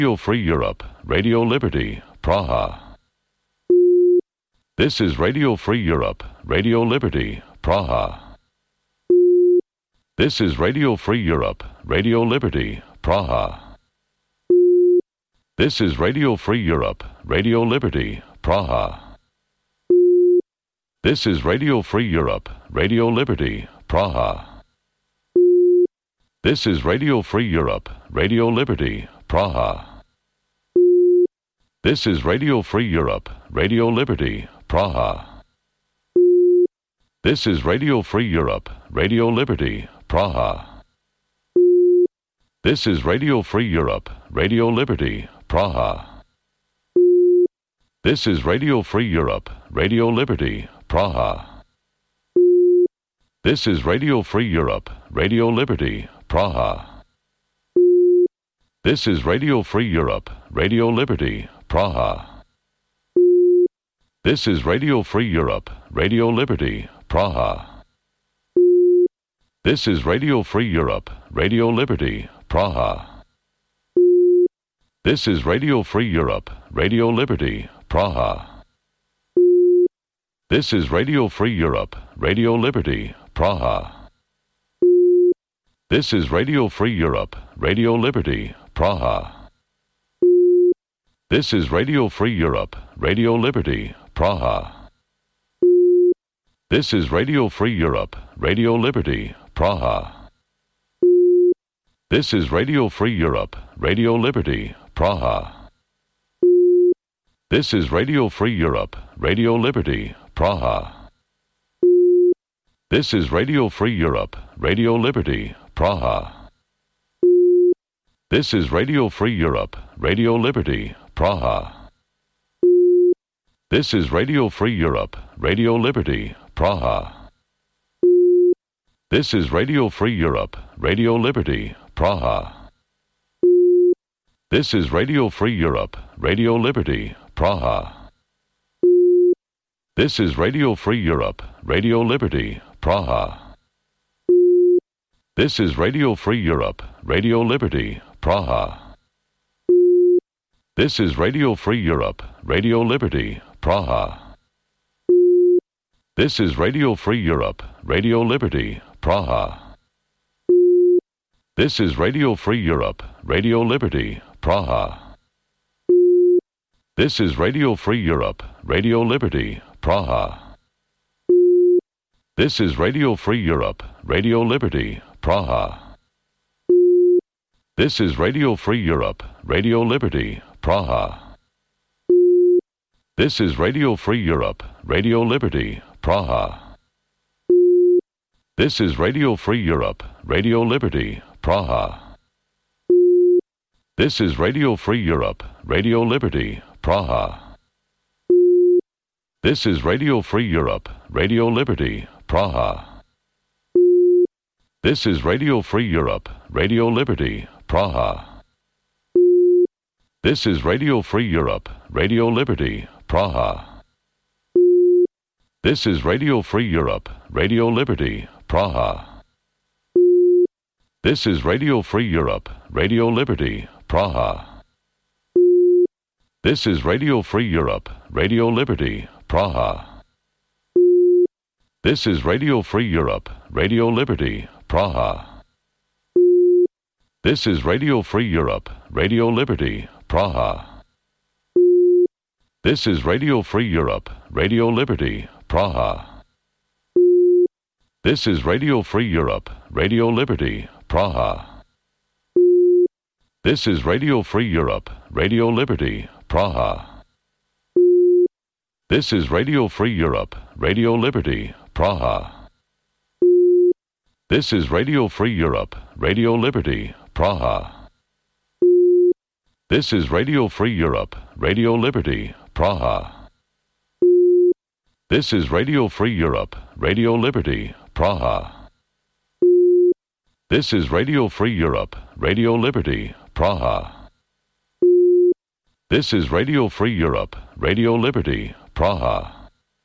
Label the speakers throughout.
Speaker 1: Radio Free Europe, Radio Liberty, Praha. This is Radio Free Europe, Radio Liberty, Praha. This is Radio Free Europe, Radio Liberty, Praha. This is Radio Free Europe, Radio Liberty, Praha. This is Radio Free Europe, Radio Liberty, Praha. This is Radio Free Europe, Radio Liberty, Praha. This is Radio Free Europe, Radio Liberty, Praha. This is Radio Free Europe, Radio Liberty, Praha. This is Radio Free Europe, Radio Liberty, Praha. This is Radio Free Europe, Radio Liberty, Praha. This is Radio Free Europe, Radio Liberty, Praha. This is Radio Free Europe, Radio Liberty, Praha. This is Radio Free Europe, Radio Liberty, Praha. This is Radio Free Europe, Radio Liberty, Praha. This is Radio Free Europe, Radio Liberty, Praha. This is Radio Free Europe, Radio Liberty, Praha. This is Radio Free Europe, Radio Liberty, Praha. This is Radio Free Europe, Radio Liberty, Praha. This is Radio Free Europe, Radio Liberty, Praha. This is Radio Free Europe, Radio Liberty, Praha. This is Radio Free Europe, Radio Liberty, Praha. This is Radio Free Europe, Radio Liberty, Praha. This is Radio Free Europe, Radio Liberty, Praha. This is Radio Free Europe, Radio Liberty, Praha. This is Radio Free Europe, Radio Liberty, Praha. This is Radio Free Europe, Radio Liberty, Praha. This is Radio Free Europe, Radio Liberty, Praha. This is Radio Free Europe, Radio Liberty, Praha. This is Radio Free Europe, Radio Liberty, Praha. This is Radio Free Europe, Radio Liberty, Praha. This is Radio Free Europe, Radio Liberty, Praha. This is Radio Free Europe, Radio Liberty, Praha. This is Radio Free Europe, Radio Liberty, Praha. This is Radio Free Europe, Radio Liberty, Praha. This is Radio Free Europe, Radio Liberty, Praha. This is Radio Free Europe, Radio Liberty, Praha. This is Radio Free Europe, Radio Liberty, Praha. This is Radio Free Europe, Radio Liberty, Praha. This is Radio Free Europe, Radio Liberty, Praha. This is Radio Free Europe, Radio Liberty, Praha. This is Radio Free Europe, Radio Liberty, Praha. This is Radio Free Europe, Radio Liberty, Praha. This is Radio Free Europe, Radio Liberty, Praha. This is Radio Free Europe, Radio Liberty, Praha. This is Radio Free Europe, Radio Liberty, Praha. This is Radio Free Europe, Radio Liberty, Praha. This is Radio Free Europe, Radio Liberty, Praha. This is Radio Free Europe, Radio Liberty, Praha. This is Radio Free Europe, Radio Liberty, Praha. This is Radio Free Europe, Radio Liberty, Praha. This is Radio Free Europe, Radio Liberty, Praha. This is Radio Free Europe, Radio Liberty, Praha. This is Radio Free Europe, Radio Liberty, Praha. This is Radio Free Europe, Radio Liberty, Praha.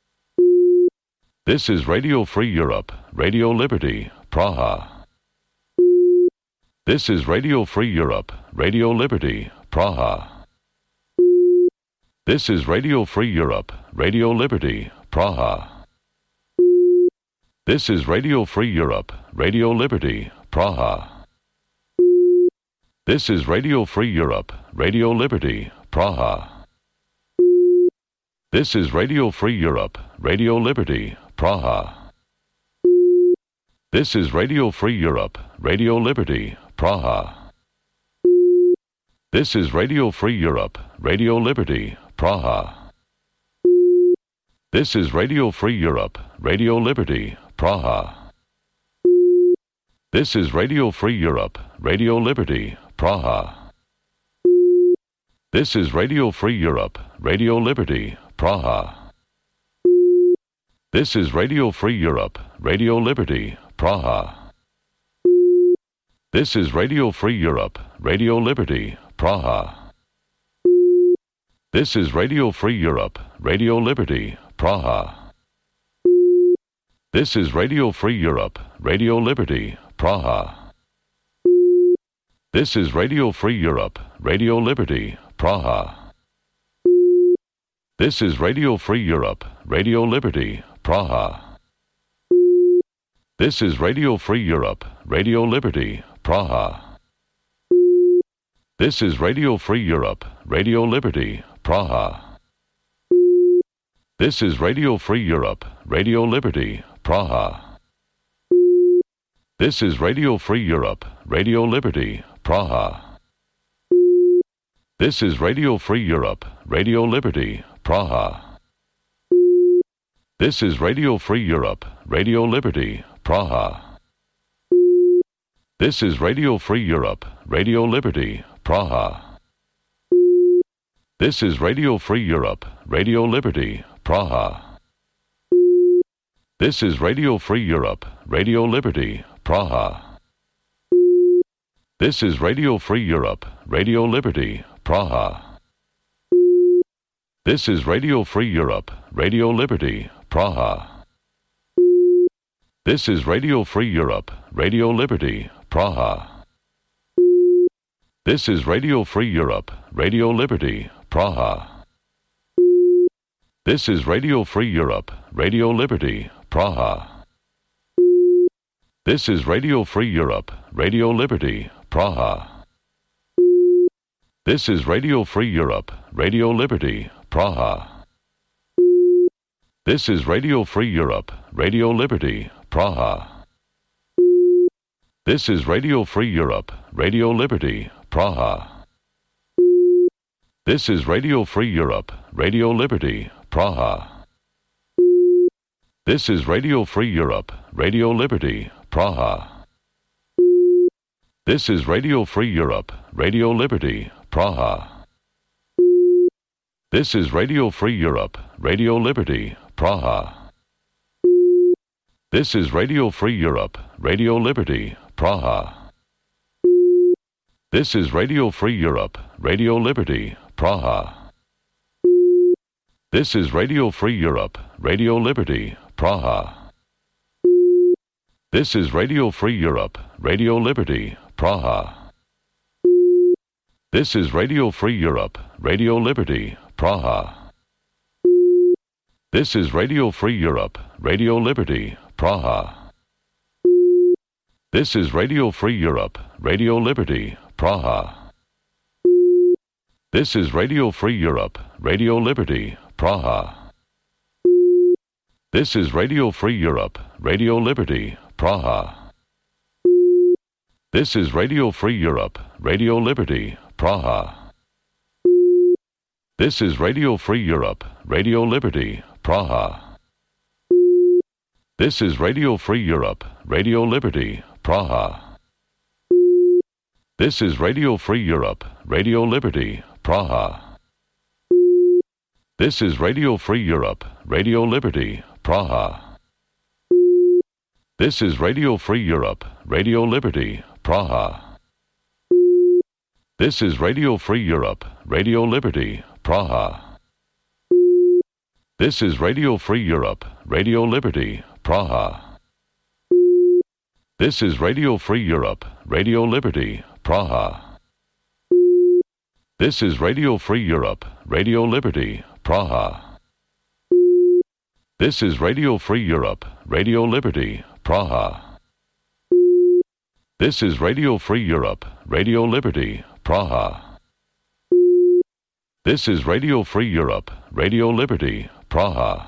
Speaker 1: This is Radio Free Europe, Radio Liberty, Praha. This is Radio Free Europe, Radio Liberty, Praha. This is Radio Free Europe, Radio Liberty, Praha. This is Radio Free Europe, Radio Liberty, Praha. This is Radio Free Europe, Radio Liberty, Praha. This is Radio Free Europe, Radio Liberty, Praha. This is Radio Free Europe, Radio Liberty, Praha. This is Radio Free Europe, Radio Liberty, Praha. This is Radio Free Europe, Radio Liberty, Praha. This is Radio Free Europe, Radio Liberty, Praha. This is Radio Free Europe, Radio Liberty, Praha. This is Radio Free Europe, Radio Liberty, Praha. This is Radio Free Europe, Radio Liberty, Praha. This is Radio Free Europe, Radio Liberty, Praha. This is Radio Free Europe, Radio Liberty, Praha. This is Radio Free Europe, Radio Liberty, Praha. This is Radio Free Europe, Radio Liberty, Praha. This is Radio Free Europe, Radio Liberty, Praha. This is Radio Free Europe, Radio Liberty, Praha. This is Radio Free Europe, Radio Liberty, Praha. This is Radio Free Europe, Radio Liberty, Praha. This is Radio Free Europe, Radio Liberty, Praha. This is Radio Free Europe, Radio Liberty, Praha. This is Radio Free Europe, Radio Liberty, Praha. This is Radio Free Europe, Radio Liberty, Praha. This is Radio Free Europe, Radio Liberty, Praha. This is Radio Free Europe, Radio Liberty, Praha. This is Radio Free Europe, Radio Liberty, Praha. This is Radio Free Europe, Radio Liberty, Praha. This is Radio Free Europe, Radio Liberty, Praha. This is Radio Free Europe, Radio Liberty, Praha. This is Radio Free Europe, Radio Liberty, Praha. This is Radio Free Europe, Radio Liberty, Praha. This is Radio Free Europe, Radio Liberty, Praha. This is Radio Free Europe, Radio Liberty, Praha. This is Radio Free Europe, Radio Liberty, Praha. This is Radio Free Europe, Radio Liberty, Praha. This is Radio Free Europe, Radio Liberty, Praha. This is Radio Free Europe, Radio Liberty, Praha. This is Radio Free Europe, Radio Liberty, Praha. This is Radio Free Europe, Radio Liberty, Praha. This is Radio Free Europe, Radio Liberty, Praha. This is Radio Free Europe, Radio Liberty, Praha. This is Radio Free Europe, Radio Liberty, Praha. This is Radio Free Europe, Radio Liberty, Praha. This is Radio Free Europe, Radio Liberty, Praha. This is Radio Free Europe, Radio Liberty, Praha. This is Radio Free Europe, Radio Liberty, Praha. This is Radio Free Europe, Radio Liberty, Praha. This is Radio Free Europe, Radio Liberty, Praha. This is Radio Free Europe, Radio Liberty, Praha. This is Radio Free Europe, Radio Liberty, Praha. This is Radio Free Europe, Radio Liberty, Praha. This is Radio Free Europe, Radio Liberty, Praha. This is Radio Free Europe, Radio Liberty, Praha. This is Radio Free Europe, Radio Liberty, Praha. This is Radio Free Europe, Radio Liberty, Praha. This is Radio Free Europe, Radio Liberty, Praha. This is Radio Free Europe, Radio Liberty, Praha. This is Radio Free Europe, Radio Liberty, Praha. This is Radio Free Europe, Radio Liberty, Praha.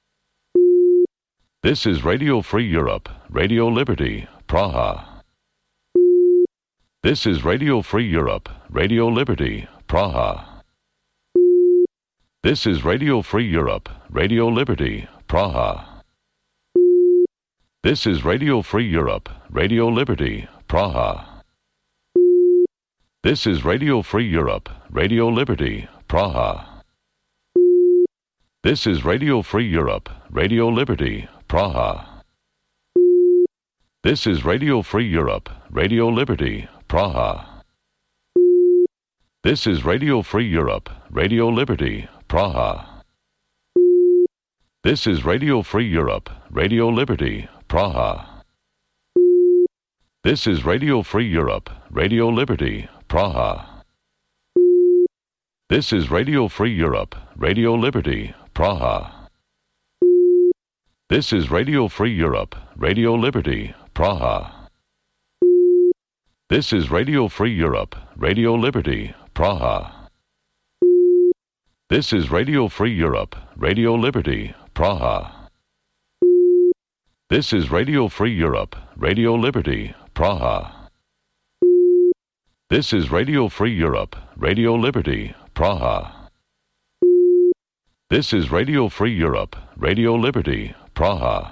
Speaker 1: This is Radio Free Europe, Radio Liberty, Praha. This is Radio Free Europe, Radio Liberty, Praha. This is Radio Free Europe, Radio Liberty, Praha. This is Radio Free Europe, Radio Liberty, Praha. This is Radio Free Europe, Radio Liberty, Praha. This is Radio Free Europe, Radio Liberty, Praha. This is Radio Free Europe, Radio Liberty, Praha. This is Radio Free Europe, Radio Liberty, Praha. This is Radio Free Europe, Radio Liberty, Praha. This is Radio Free Europe, Radio Liberty, Praha. This is Radio Free Europe, Radio Liberty, Praha. This is Radio Free Europe, Radio Liberty, Praha. This is Radio Free Europe, Radio Liberty, Praha. This is Radio Free Europe, Radio Liberty, Praha. This is Radio Free Europe, Radio Liberty, Praha. This is Radio Free Europe, Radio Liberty, Praha. This is Radio Free Europe, Radio Liberty, Praha.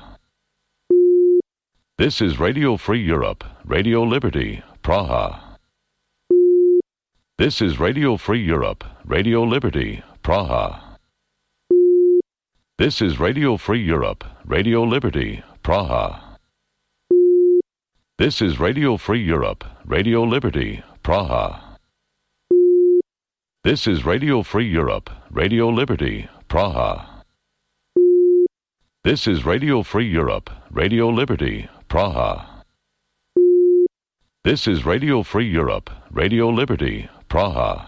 Speaker 1: This is Radio Free Europe, Radio Liberty, Praha. This is Radio Free Europe, Radio Liberty, Praha. This is Radio Free Europe, Radio Liberty, Praha. This is Radio Free Europe, Radio Liberty, Praha. This is Radio Free Europe, Radio Liberty, Praha. This is Radio Free Europe, Radio Liberty, Praha. This is Radio Free Europe, Radio Liberty, Praha.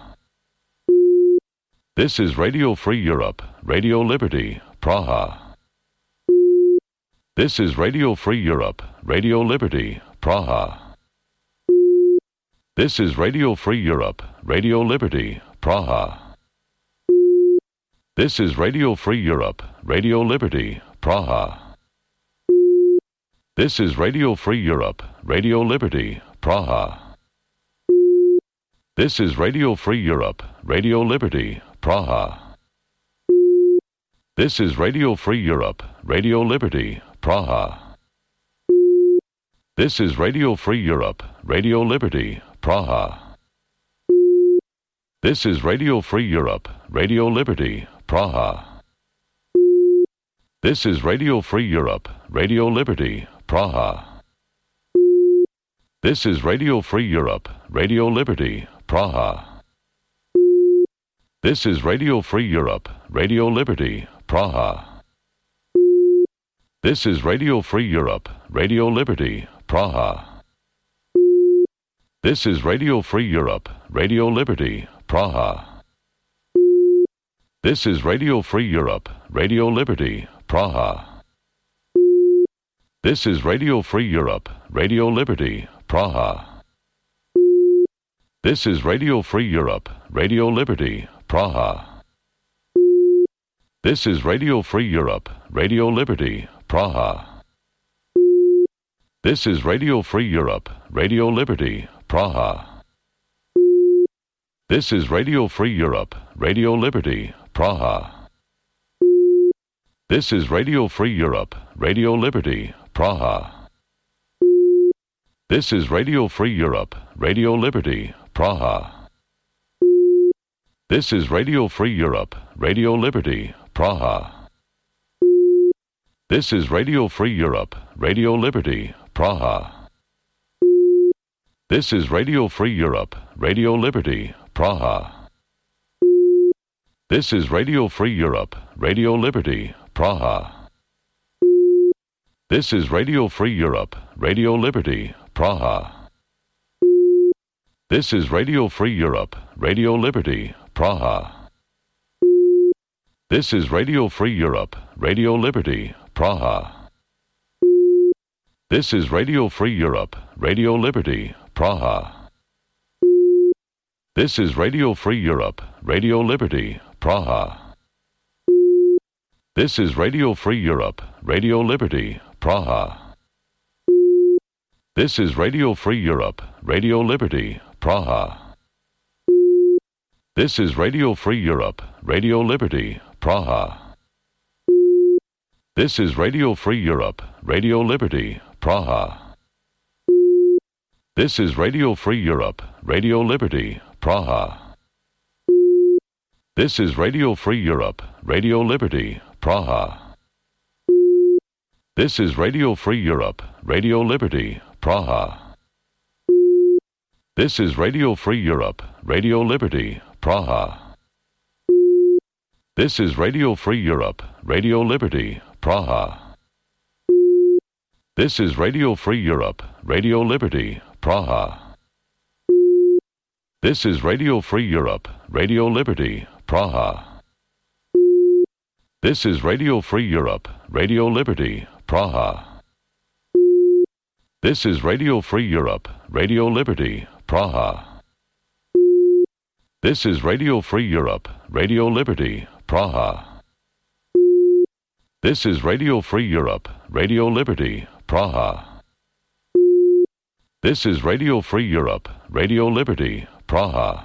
Speaker 1: This is Radio Free Europe, Radio Liberty, Praha. This is Radio Free Europe, Radio Liberty, Praha. This is Radio Free Europe, Radio Liberty, Praha. This is Radio Free Europe, Radio Liberty, Praha. This is Radio Free Europe, Radio Liberty, Praha. This is Radio Free Europe, Radio Liberty, Praha. This is Radio Free Europe, Radio Liberty, Praha. This is Radio Free Europe, Radio Liberty, Praha. This is Radio Free Europe, Radio Liberty, Praha. This is Radio Free Europe, Radio Liberty, Praha. This is Radio Free Europe, Radio Liberty, Praha. This is Radio Free Europe, Radio Liberty, Praha. This is Radio Free Europe, Radio Liberty, Praha. This is Radio Free Europe, Radio Liberty, Praha. This is Radio Free Europe, Radio Liberty, Praha. This is Radio Free Europe, Radio Liberty, Praha. This is Radio Free Europe, Radio Liberty, Praha. This is Radio Free Europe, Radio Liberty, Praha. This is Radio Free Europe, Radio Liberty, Praha. This is Radio Free Europe, Radio Liberty, Praha. This is Radio Free Europe, Radio Liberty, Praha. This is Radio Free Europe, Radio Liberty, Praha. This is Radio Free Europe, Radio Liberty, Praha. This is Radio Free Europe, Radio Liberty, Praha. This is Radio Free Europe, Radio Liberty, Praha. This is Radio Free Europe, Radio Liberty, Praha. This is Radio Free Europe, Radio Liberty, Praha. This is Radio Free Europe, Radio Liberty, Praha. This is Radio Free Europe, Radio Liberty, Praha. This is Radio Free Europe, Radio Liberty, Praha. This is Radio Free Europe, Radio Liberty, Praha. This is Radio Free Europe, Radio Liberty, Praha. This is Radio Free Europe, Radio Liberty, Praha. This is Radio Free Europe, Radio Liberty, Praha. This is Radio Free Europe, Radio Liberty, Praha. This is Radio Free Europe, Radio Liberty, Praha. This is Radio Free Europe, Radio Liberty, Praha. This is Radio Free Europe, Radio Liberty, Praha. This is Radio Free Europe, Radio Liberty, Praha. This is Radio Free Europe, Radio Liberty, Praha. This is Radio Free Europe, Radio Liberty, Praha. This is Radio Free Europe, Radio Liberty, Praha. This is Radio Free Europe, Radio Liberty, Praha. This is Radio Free Europe, Radio Liberty, Praha. This is Radio Free Europe, Radio Liberty, Praha. This is Radio Free Europe, Radio Liberty, Praha. This is Radio Free Europe, Radio Liberty, Praha.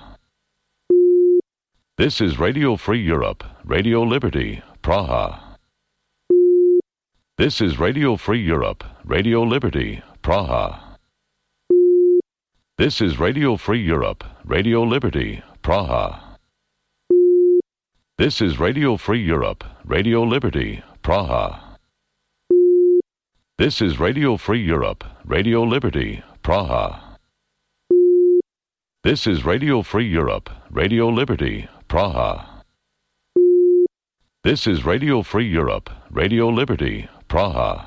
Speaker 1: This is Radio Free Europe, Radio Liberty, Praha. This is Radio Free Europe, Radio Liberty, Praha. This is Radio Free Europe, Radio Liberty, Praha. This is Radio Free Europe, Radio Liberty, Praha. This is Radio Free Europe, Radio Liberty, Praha. This is Radio Free Europe, Radio Liberty, Praha. This is Radio Free Europe, Radio Liberty, Praha.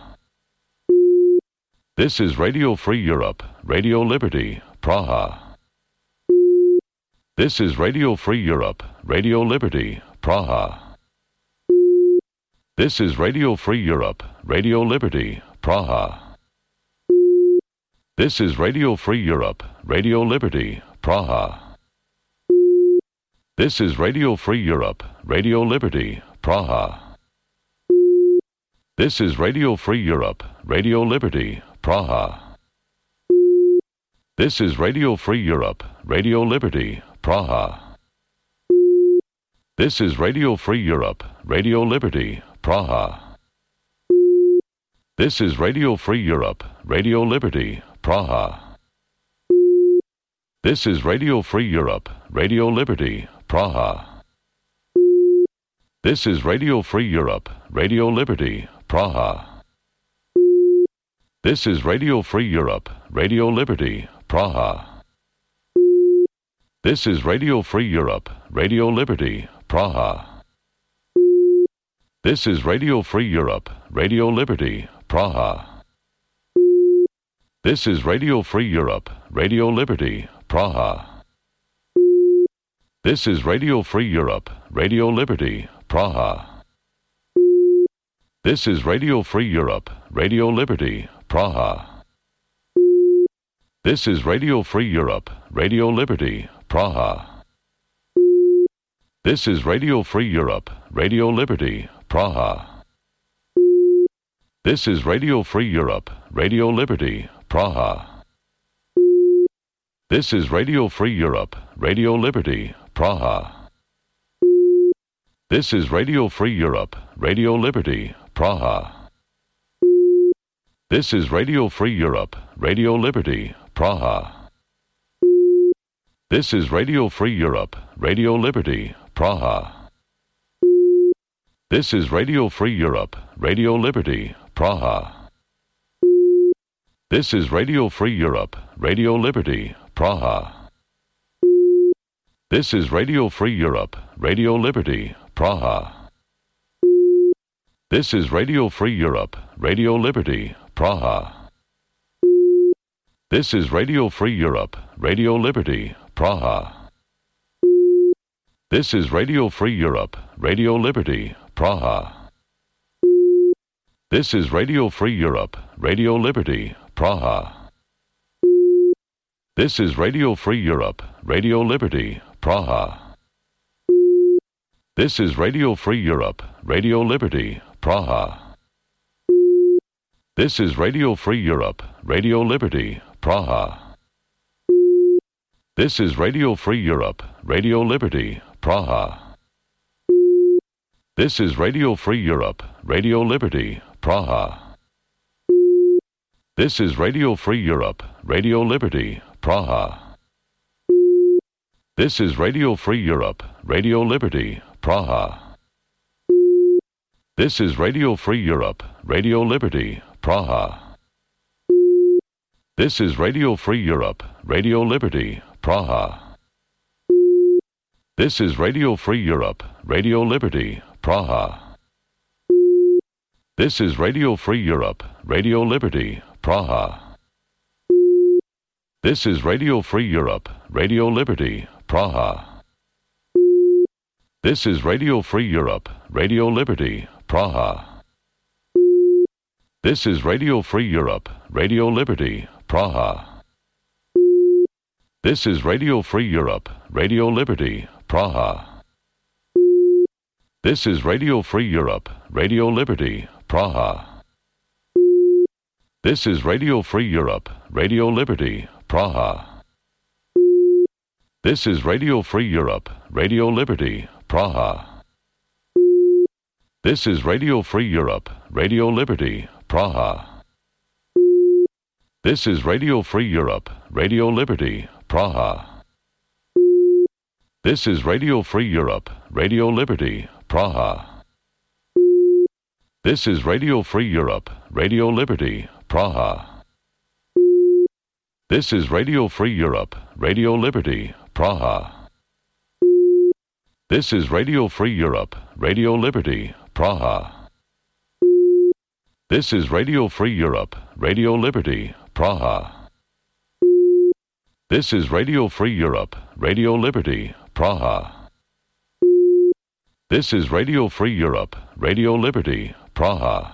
Speaker 1: This is Radio Free Europe, Radio Liberty, Praha. This is Radio Free Europe, Radio Liberty, Praha. This is Radio Free Europe, Radio Liberty, Praha. This is Radio Free Europe, Radio Liberty, Praha. This is Radio Free Europe, Radio Liberty, Praha. This is Radio Free Europe, Radio Liberty, Praha. This is Radio Free Europe, Radio Liberty, Praha. This is Radio Free Europe, Radio Liberty, Praha. This is Radio Free Europe, Radio Liberty, Praha. This is Radio Free Europe, Radio Liberty, Praha. This is Radio Free Europe, Radio Liberty, Praha. This is Radio Free Europe, Radio Liberty, Praha. This is Radio Free Europe, Radio Liberty, Praha. This is Radio Free Europe, Radio Liberty, Praha. This is Radio Free Europe, Radio Liberty, Praha. This is Radio Free Europe, Radio Liberty, Praha. This is Radio Free Europe, Radio Liberty, Praha. This is Radio Free Europe, Radio Liberty, Praha. This is Radio Free Europe, Radio Liberty, Praha. This is Radio Free Europe, Radio Liberty, Praha. This is Radio Free Europe, Radio Liberty, Praha. This is Radio Free Europe, Radio Liberty, Praha. This is Radio Free Europe, Radio Liberty, Praha. This is Radio Free Europe, Radio Liberty, Praha. This is Radio Free Europe, Radio Liberty, Praha. This is Radio Free Europe, Radio Liberty, Praha. This is Radio Free Europe, Radio Liberty, Praha. This is Radio Free Europe, Radio Liberty, Praha. This is Radio Free Europe, Radio Liberty, Praha. This is Radio Free Europe, Radio Liberty, Praha. This is Radio Free Europe, Radio Liberty, Praha. This is Radio Free Europe, Radio Liberty, Praha. This is Radio Free Europe, Radio Liberty, Praha. This is Radio Free Europe, Radio Liberty, Praha. This is Radio Free Europe, Radio Liberty, Praha. This is Radio Free Europe, Radio Liberty, Praha. This is Radio Free Europe, Radio Liberty, Praha. This is Radio Free Europe, Radio Liberty, Praha. This is Radio Free Europe, Radio Liberty, Praha. This is Radio Free Europe, Radio Liberty, Praha. This is Radio Free Europe, Radio Liberty, Praha. This is Radio Free Europe, Radio Liberty, Praha. This is Radio Free Europe, Radio Liberty, Praha. This is Radio Free Europe, Radio Liberty, Praha. This is Radio Free Europe, Radio Liberty, Praha. This is Radio Free Europe, Radio Liberty, Praha. This is Radio Free Europe, Radio Liberty, Praha. This is Radio Free Europe, Radio Liberty, Praha. This is Radio Free Europe, Radio Liberty, Praha. This is Radio Free Europe, Radio Liberty, Praha. This is Radio Free Europe, Radio Liberty, Praha. This is Radio Free Europe, Radio Liberty, Praha. This is Radio Free Europe, Radio Liberty, Praha. This is Radio Free Europe, Radio Liberty, Praha. This is Radio Free Europe, Radio Liberty, Praha. This is Radio Free Europe, Radio Liberty, Praha. This is Radio Free Europe, Radio Liberty, Praha. This is Radio Free Europe, Radio Liberty, Praha.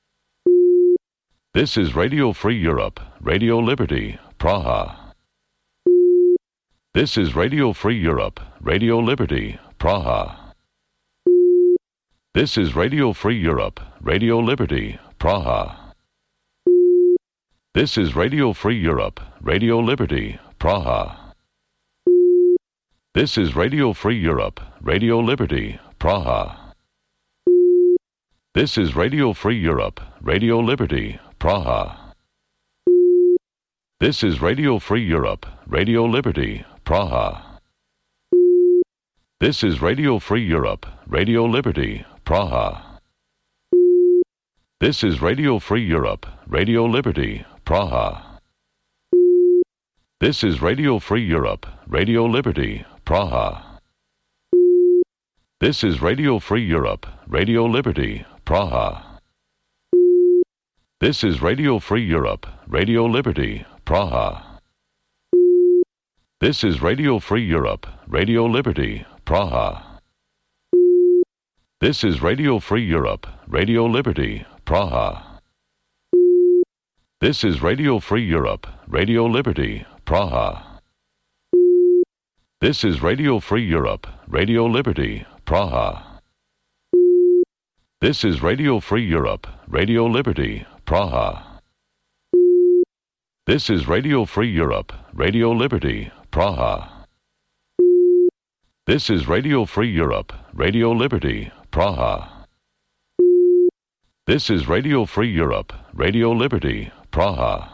Speaker 1: This is Radio Free Europe, Radio Liberty, Praha. This is Radio Free Europe, Radio Liberty, Praha. This is Radio Free Europe, Radio Liberty, Praha. This is Radio Free Europe, Radio Liberty, Praha. This is Radio Free Europe, Radio Liberty, Praha. This is Radio Free Europe, Radio Liberty, Praha. This is Radio Free Europe, Radio Liberty, Praha. This is Radio Free Europe, Radio Liberty, Praha. This is Radio Free Europe, Radio Liberty, Praha. This is Radio Free Europe, Radio Liberty, Praha. This is Radio Free Europe, Radio Liberty, Praha. This is Radio Free Europe, Radio Liberty, Praha. This is Radio Free Europe, Radio Liberty, Praha. This is Radio Free Europe, Radio Liberty, Praha. This is Radio Free Europe, Radio Liberty, Praha. This is Radio Free Europe, Radio Liberty, Praha. This is Radio Free Europe, Radio Liberty, Praha. This is Radio Free Europe, Radio Liberty, Praha. This is Radio Free Europe, Radio Liberty, Praha. This is Radio Free Europe, Radio Liberty, Praha.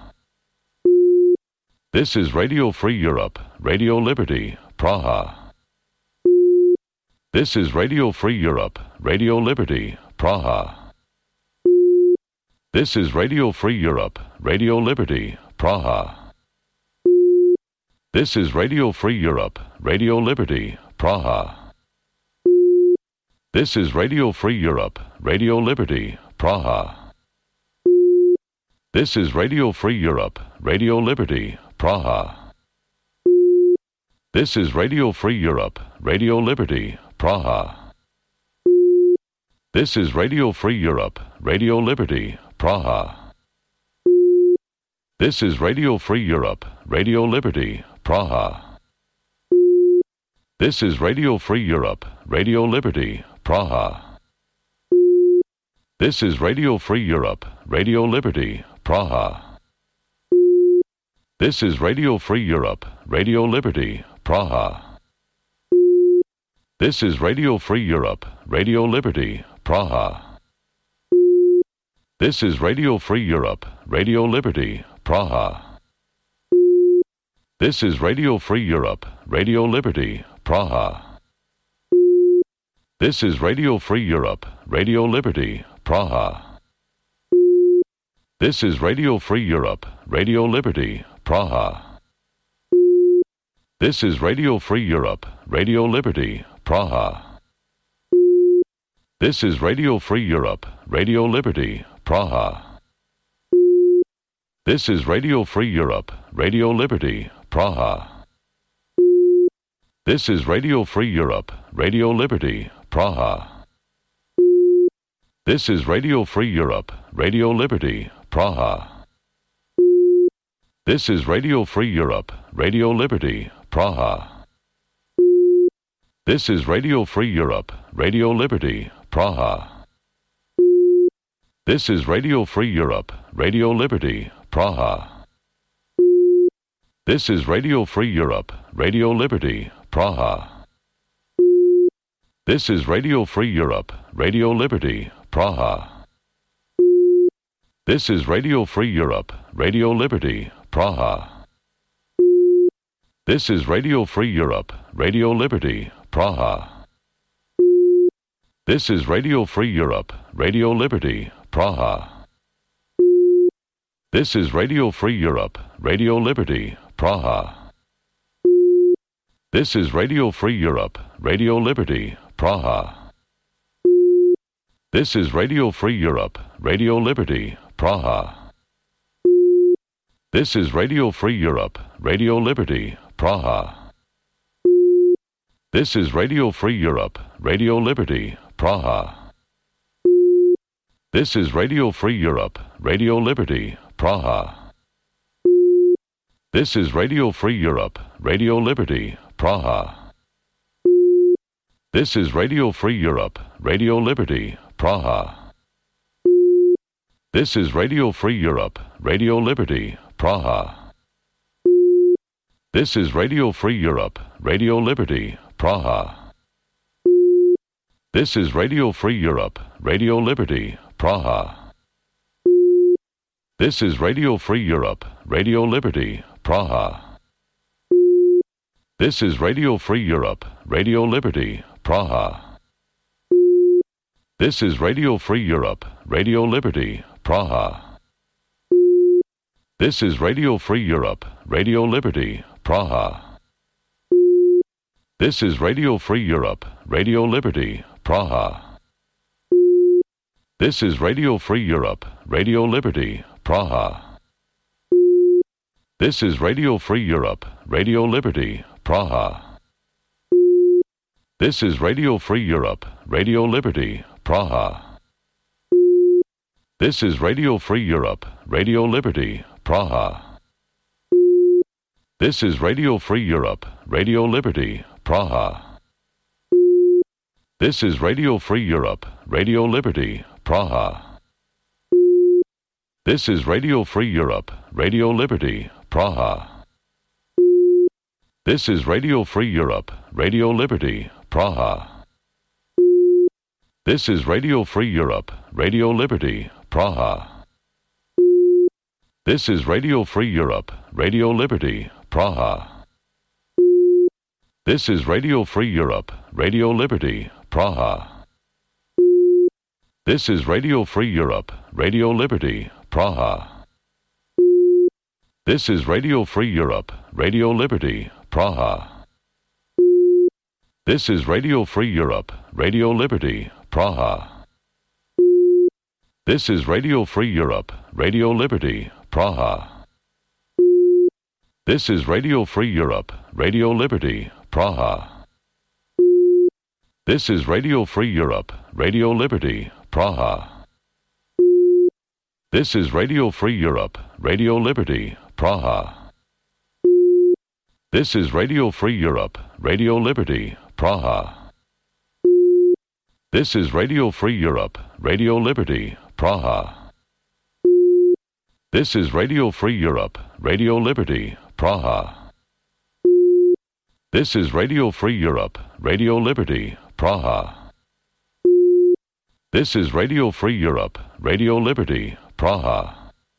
Speaker 1: This is Radio Free Europe, Radio Liberty, Praha. This is Radio Free Europe, Radio Liberty, Praha. This is Radio Free Europe, Radio Liberty, Praha. This is Radio Free Europe, Radio Liberty, Praha. This is Radio Free Europe, Radio Liberty, Praha. This is Radio Free Europe, Radio Liberty, Praha. This is Radio Free Europe, Radio Liberty, Praha. This is Radio Free Europe, Radio Liberty, Praha. This is Radio Free Europe, Radio Liberty, Praha. This is Radio Free Europe, Radio Liberty, Praha. This is Radio Free Europe, Radio Liberty, Praha. This is Radio Free Europe, Radio Liberty, Praha. This is Radio Free Europe, Radio Liberty, Praha. This is Radio Free Europe, Radio Liberty, Praha. This is Radio Free Europe, Radio Liberty, Praha. This is Radio Free Europe, Radio Liberty, Praha. This is Radio Free Europe, Radio Liberty, Praha. This is Radio Free Europe, Radio Liberty, Praha. This is Radio Free Europe, Radio Liberty, Praha. This is Radio Free Europe, Radio Liberty, Praha. This is Radio Free Europe, Radio Liberty, Praha. This is Radio Free Europe, Radio Liberty, Praha. This is Radio Free Europe, Radio Liberty, Praha. This is Radio Free Europe, Radio Liberty, Praha. This is Radio Free Europe, Radio Liberty, Praha. This is Radio Free Europe, Radio Liberty, Praha. This is Radio Free Europe, Radio Liberty, Praha. This is Radio Free Europe, Radio Liberty, Praha. This is Radio Free Europe, Radio Liberty, Praha. This is Radio Free Europe, Radio Liberty, Praha. This is Radio Free Europe, Radio Liberty, Praha. This is Radio Free Europe, Radio Liberty, Praha. This is Radio Free Europe, Radio Liberty, Praha. This is Radio Free Europe, Radio Liberty, Praha. This is Radio Free Europe, Radio Liberty, Praha. This is Radio Free Europe, Radio Liberty, Praha. This is Radio Free Europe, Radio Liberty, Praha. This is Radio Free Europe, Radio Liberty, Praha. This is Radio Free Europe, Radio Liberty, Praha. This is Radio Free Europe, Radio Liberty, Praha. This is Radio Free Europe, Radio Liberty, Praha. This is Radio Free Europe, Radio Liberty, Praha. This is Radio Free Europe, Radio Liberty, Praha. This is Radio Free Europe, Radio Liberty, Praha. This is Radio Free Europe, Radio Liberty, Praha. This is Radio Free Europe, Radio Liberty, Praha. This is Radio Free Europe, Radio Liberty, Praha. This is Radio Free Europe, Radio Liberty, Praha. This is Radio Free Europe, Radio Liberty, Praha. This is Radio Free Europe, Radio Liberty, Praha. This is Radio Free Europe, Radio Liberty, Praha. This is Radio Free Europe, Radio Liberty, Praha. This is Radio Free Europe, Radio Liberty, Praha. This is Radio Free Europe, Radio Liberty, Praha. This is Radio Free Europe, Radio Liberty, Praha. This is Radio Free Europe, Radio Liberty, Praha. This is Radio Free Europe, Radio Liberty, Praha. This is Radio Free Europe, Radio Liberty, Praha. This is Radio Free Europe, Radio Liberty, Praha. This is Radio Free Europe, Radio Liberty, Praha. This is Radio Free Europe, Radio Liberty, Praha. This is Radio Free Europe, Radio Liberty, Praha. This is Radio Free Europe, Radio Liberty, Praha. This is Radio Free Europe, Radio Liberty, Praha. This is Radio Free Europe, Radio Liberty, Praha. This is Radio Free Europe, Radio Liberty, Praha. This is Radio Free Europe, Radio Liberty, Praha. This is Radio Free Europe, Radio Liberty, Praha. This is Radio Free Europe, Radio Liberty, Praha.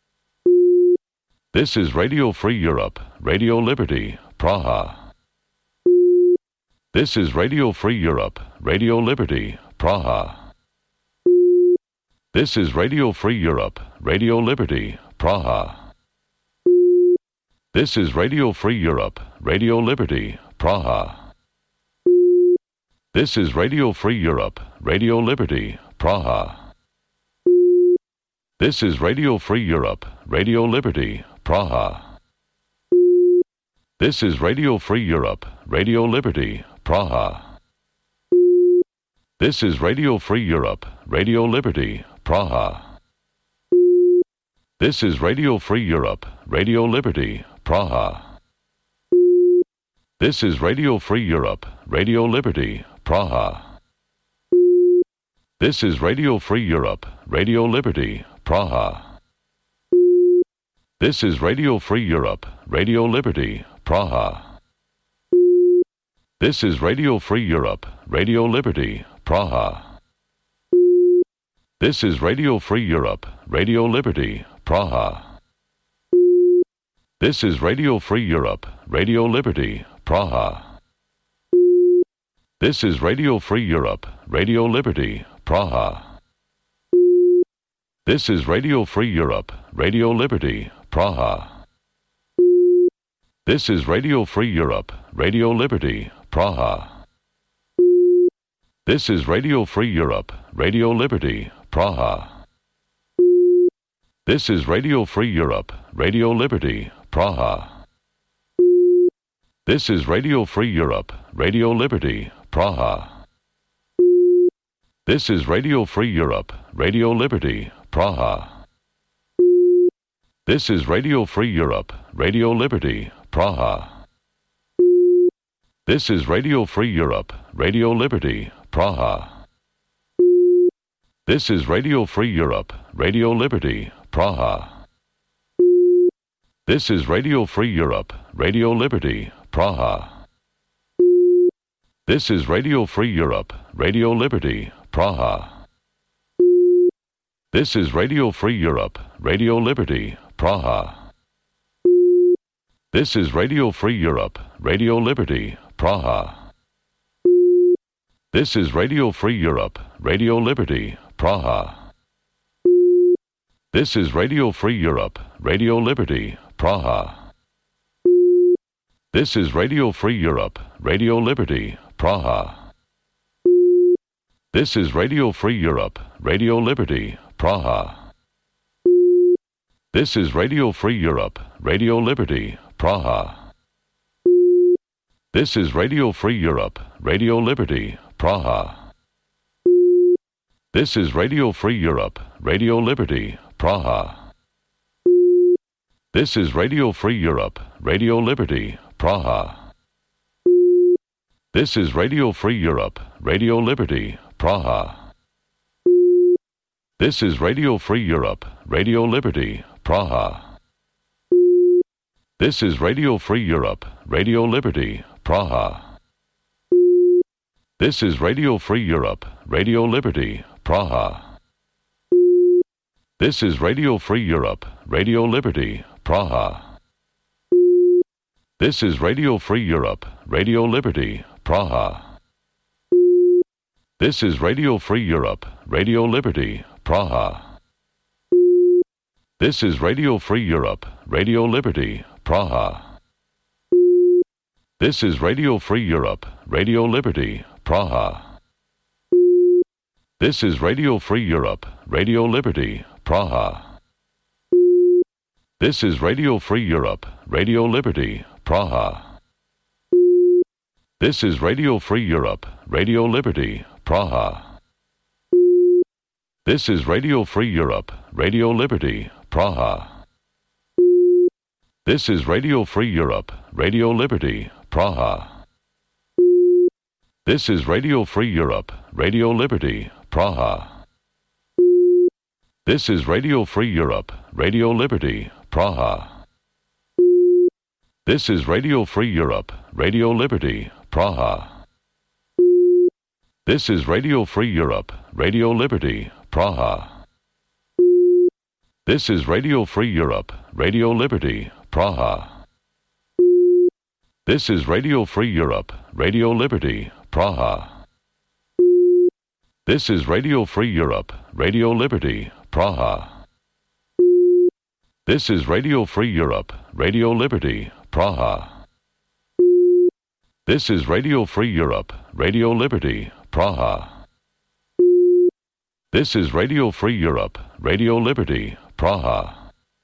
Speaker 1: This is Radio Free Europe, Radio Liberty, Praha. This is Radio Free Europe, Radio Liberty, Praha. This is Radio Free Europe, Radio Liberty, Praha. This is Radio Free Europe, Radio Liberty, Praha. This is Radio Free Europe, Radio Liberty, Praha. This is Radio Free Europe, Radio Liberty, Praha. This is Radio Free Europe, Radio Liberty, Praha. This is Radio Free Europe, Radio Liberty, Praha. This is Radio Free Europe, Radio Liberty, Praha. This is Radio Free Europe, Radio Liberty, Praha. This is Radio Free Europe, Radio Liberty, Praha. This is Radio Free Europe, Radio Liberty, Praha. This is Radio Free Europe, Radio Liberty, Praha. This is Radio Free Europe, Radio Liberty, Praha. This is Radio Free Europe, Radio Liberty, Praha. This is Radio Free Europe, Radio Liberty, Praha. This is Radio Free Europe, Radio Liberty, Praha. This is Radio Free Europe, Radio Liberty, Praha. This is Radio Free Europe, Radio Liberty, Praha. This is Radio Free Europe, Radio Liberty, Praha. This is Radio Free Europe, Radio Liberty, Praha. This is Radio Free Europe, Radio Liberty, Praha. This is Radio Free Europe, Radio Liberty, Praha. This is Radio Free Europe, Radio Liberty, Praha. This is Radio Free Europe, Radio Liberty, Praha. This is Radio Free Europe, Radio Liberty, Praha. This is Radio Free Europe, Radio Liberty, Praha. This is Radio Free Europe, Radio Liberty, Praha. This is Radio Free Europe, Radio Liberty, Praha. This is Radio Free Europe, Radio Liberty, Praha. This is Radio Free Europe, Radio Liberty, Praha. This is Radio Free Europe, Radio Liberty, Praha. This is Radio Free Europe, Radio Liberty, Praha. This is Radio Free Europe, Radio Liberty, Praha. This is Radio Free Europe, Radio Liberty, Praha. This is Radio Free Europe, Radio Liberty, Praha. This is Radio Free Europe, Radio Liberty, Praha. This is Radio Free Europe, Radio Liberty, Praha. This is Radio Free Europe, Radio Liberty, Praha. This is Radio Free Europe, Radio Liberty, Praha. This is Radio Free Europe, Radio Liberty, Praha. This is Radio Free Europe, Radio Liberty, Praha. This is Radio Free Europe, Radio Liberty, Praha. This is Radio Free Europe, Radio Liberty, Praha. This is Radio Free Europe, Radio Liberty, Praha. This is Radio Free Europe, Radio Liberty, Praha. This is Radio Free Europe, Radio Liberty, Praha. This is Radio Free Europe, Radio Liberty, Praha. This is Radio Free Europe, Radio Liberty, Praha. This is Radio Free Europe, Radio Liberty, Praha. This is Radio Free Europe, Radio Liberty, Praha. This is Radio Free Europe, Radio Liberty, Praha. This is Radio Free Europe, Radio Liberty, Praha. This is Radio Free Europe, Radio Liberty, Praha. This is Radio Free Europe, Radio Liberty, Praha. This is Radio Free Europe, Radio Liberty, Praha. This is Radio Free Europe, Radio Liberty, Praha. This is Radio Free Europe, Radio Liberty, Praha. This is Radio Free Europe, Radio Liberty, Praha. This is Radio Free Europe, Radio Liberty, Praha. This is Radio Free Europe, Radio Liberty, Praha.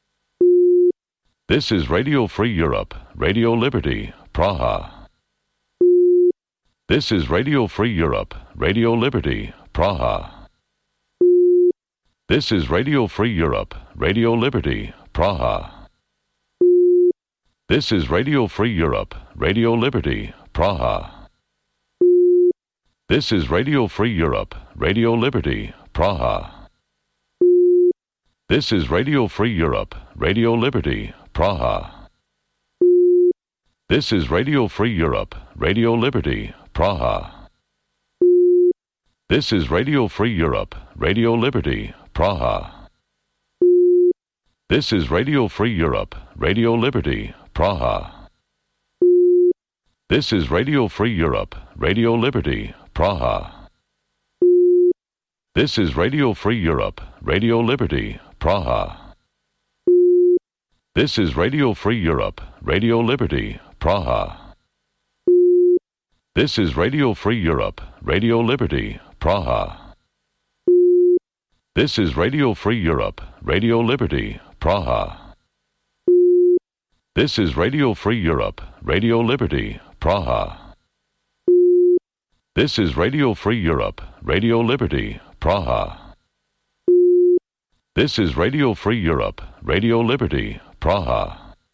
Speaker 1: This is Radio Free Europe, Radio Liberty, Praha. This is Radio Free Europe, Radio Liberty, Praha. This is Radio Free Europe, Radio Liberty, Praha. This is Radio Free Europe, Radio Liberty, Praha. This is Radio Free Europe, Radio Liberty, Praha. This is Radio Free Europe, Radio Liberty, Praha. This is Radio Free Europe, Radio Liberty, Praha. This is Radio Free Europe, Radio Liberty, Praha. This is Radio Free Europe, Radio Liberty, Praha. This is Radio Free Europe, Radio Liberty, Praha. This is Radio Free Europe, Radio Liberty, Praha. This is Radio Free Europe, Radio Liberty, Praha. This is Radio Free Europe, Radio Liberty, Praha. This is Radio Free Europe, Radio Liberty, Praha. This is Radio Free Europe, Radio Liberty, Praha. This is Radio Free Europe, Radio Liberty, Praha. This is Radio Free Europe, Radio Liberty, Praha.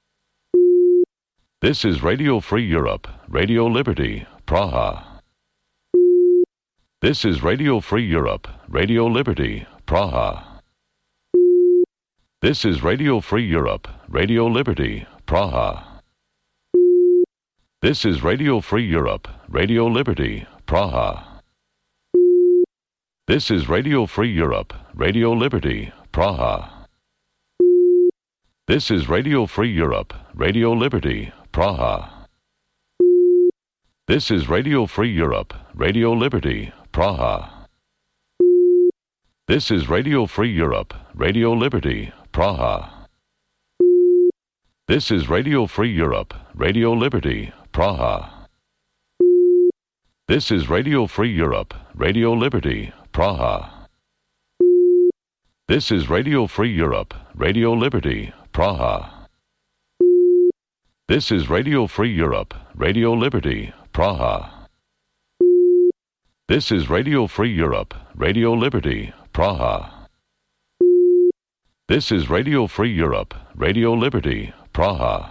Speaker 1: This is Radio Free Europe, Radio Liberty, Praha. This is Radio Free Europe, Radio Liberty, Praha. This is Radio Free Europe, Radio Liberty, Praha. This is Radio Free Europe, Radio Liberty, Praha. This is Radio Free Europe, Radio Liberty, Praha. This is Radio Free Europe, Radio Liberty, Praha. This is Radio Free Europe, Radio Liberty, Praha. This is Radio Free Europe, Radio Liberty, Praha. This is Radio Free Europe, Radio Liberty, Praha. This is Radio Free Europe, Radio Liberty, Praha. This is Radio Free Europe, Radio Liberty, Praha. This is Radio Free Europe, Radio Liberty, Praha. This is Radio Free Europe, Radio Liberty, Praha. This is Radio Free Europe, Radio Liberty, Praha.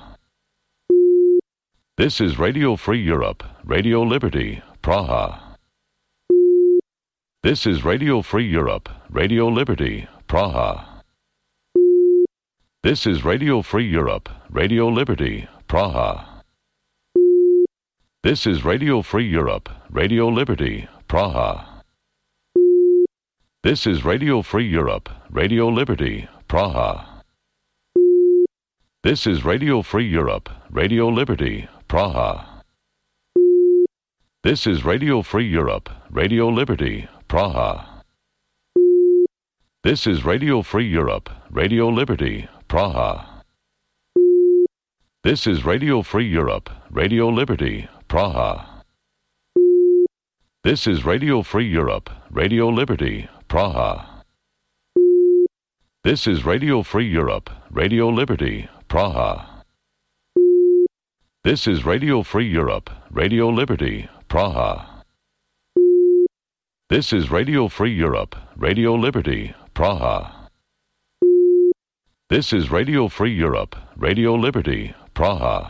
Speaker 1: This is Radio Free Europe, Radio Liberty, Praha. This is Radio Free Europe, Radio Liberty, Praha. This is Radio Free Europe, Radio Liberty, Praha. This is Radio Free Europe, Radio Liberty, Praha. This is Radio Free Europe, Radio Liberty, Praha. This is Radio Free Europe, Radio Liberty, Praha. This is Radio Free Europe, Radio Liberty, Praha. This is Radio Free Europe, Radio Liberty, Praha. This is Radio Free Europe, Radio Liberty, Praha. This is Radio Free Europe, Radio Liberty, Praha. This is Radio Free Europe, Radio Liberty, Praha. This is Radio Free Europe, Radio Liberty, Praha. This is Radio Free Europe, Radio Liberty, Praha. This is Radio Free Europe, Radio Liberty, Praha.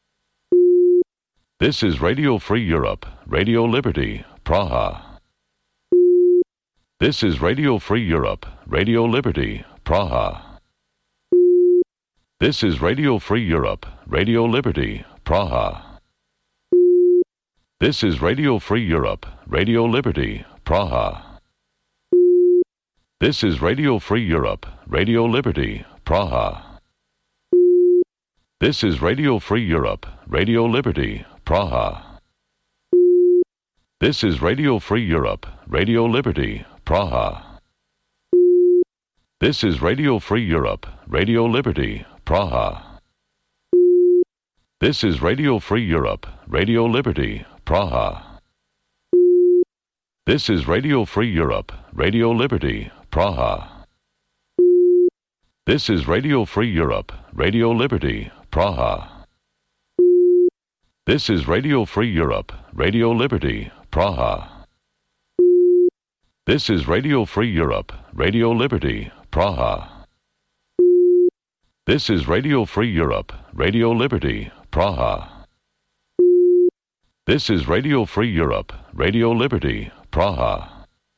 Speaker 1: This is Radio Free Europe, Radio Liberty, Praha. This is Radio Free Europe, Radio Liberty, Praha. This is Radio Free Europe, Radio Liberty, Praha. This is Radio Free Europe, Radio Liberty, Praha. This is Radio Free Europe, Radio Liberty, Praha. This is Radio Free Europe, Radio Liberty, Praha. This is Radio Free Europe, Radio Liberty, Praha. This is Radio Free Europe, Radio Liberty, Praha. This is Radio Free Europe, Radio Liberty, Praha. This is Radio Free Europe, Radio Liberty, Praha. This is Radio Free Europe, Radio Liberty, Praha. This is Radio Free Europe, Radio Liberty, Praha. This is Radio Free Europe, Radio Liberty, Praha. This is Radio Free Europe, Radio Liberty, Praha. This is Radio Free Europe, Radio Liberty, Praha.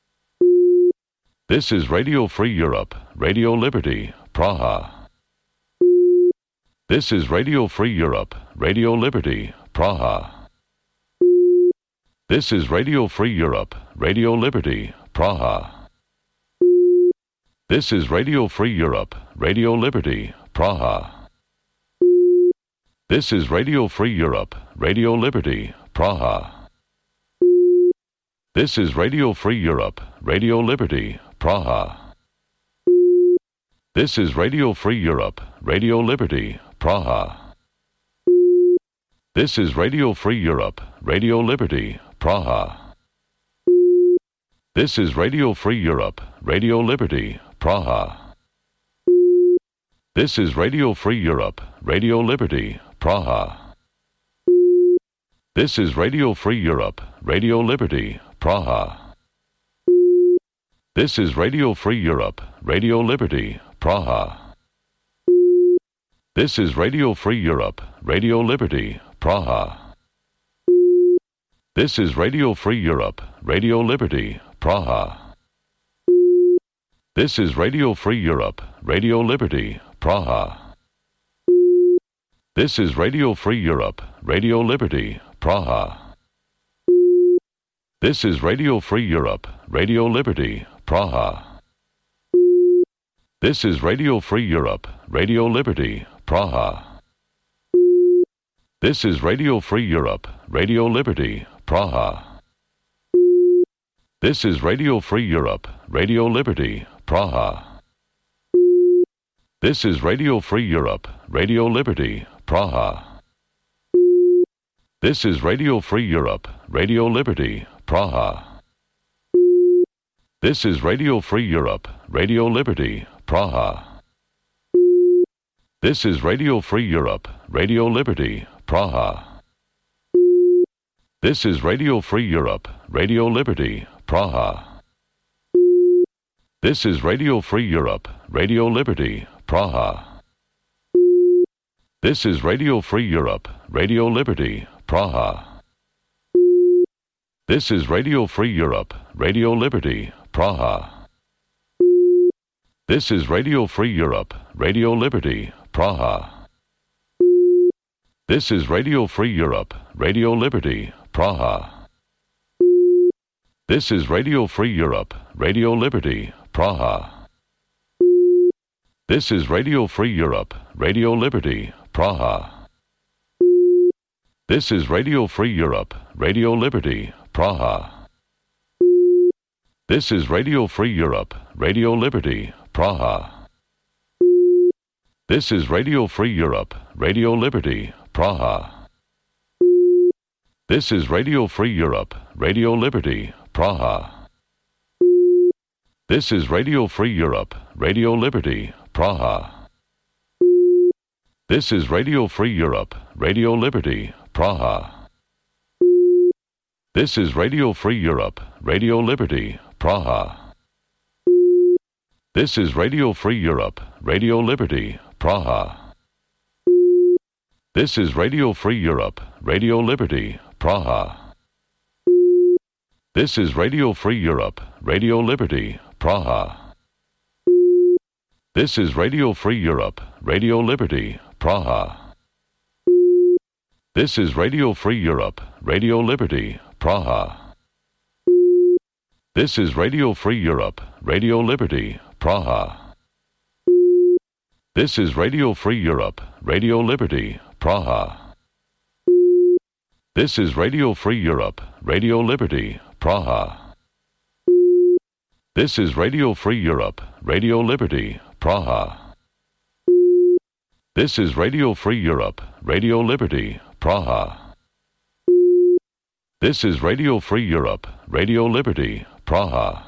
Speaker 1: This is Radio Free Europe, Radio Liberty, Praha. This is Radio Free Europe, Radio Liberty, Praha. This is Radio Free Europe, Radio Liberty, Praha. This is Radio Free Europe, Radio Liberty, Praha. This is Radio Free Europe, Radio Liberty, Praha. This is Radio Free Europe, Radio Liberty, Praha. This is Radio Free Europe, Radio Liberty, Praha. This is Radio Free Europe, Radio Liberty, Praha. This is Radio Free Europe, Radio Liberty, Praha. This is Radio Free Europe, Radio Liberty, Praha. This is Radio Free Europe, Radio Liberty, Praha. This is Radio Free Europe, Radio Liberty, Praha. This is Radio Free Europe, Radio Liberty, Praha. This is Radio Free Europe, Radio Liberty, Praha. This is Radio Free Europe, Radio Liberty, Praha. This is Radio Free Europe, Radio Liberty, Praha. This is Radio Free Europe, Radio Liberty, Praha. This is Radio Free Europe, Radio Liberty, Praha. This is Radio Free Europe, Radio Liberty, Praha. This is Radio Free Europe, Radio Liberty, Praha. This is Radio Free Europe, Radio Liberty, Praha. This is Radio Free Europe, Radio Liberty, Praha. This is Radio Free Europe, Radio Liberty, Praha. This is Radio Free Europe, Radio Liberty, Praha. This is Radio Free Europe, Radio Liberty, Praha. This is Radio Free Europe, Radio Liberty, Praha. This is Radio Free Europe, Radio Liberty, Praha. This is Radio Free Europe, Radio Liberty, Praha. This is Radio Free Europe, Radio Liberty, Praha. This is Radio Free Europe, Radio Liberty, Praha. This is Radio Free Europe, Radio Liberty, Praha. This is Radio Free Europe, Radio Liberty, Praha. This is Radio Free Europe, Radio Liberty, Praha. This is Radio Free Europe, Radio Liberty, Praha. This is Radio Free Europe, Radio Liberty, Praha. This is Radio Free Europe, Radio Liberty, Praha. This is Radio Free Europe, Radio Liberty, Praha. This is Radio Free Europe, Radio Liberty, Praha. This is Radio Free Europe, Radio Liberty, Praha. This is Radio Free Europe, Radio Liberty, Praha. This is Radio Free Europe, Radio Liberty, Praha. This is Radio Free Europe, Radio Liberty, Praha. This is Radio Free Europe, Radio Liberty, Praha. This is Radio Free Europe, Radio Liberty, Praha. This is Radio Free Europe, Radio Liberty, Praha. This is Radio Free Europe, Radio Liberty, Praha. This is Radio Free Europe, Radio Liberty, Praha. This is Radio Free Europe, Radio Liberty, Praha. This is Radio Free Europe, Radio Liberty, Praha. This is Radio Free Europe, Radio Liberty, Praha.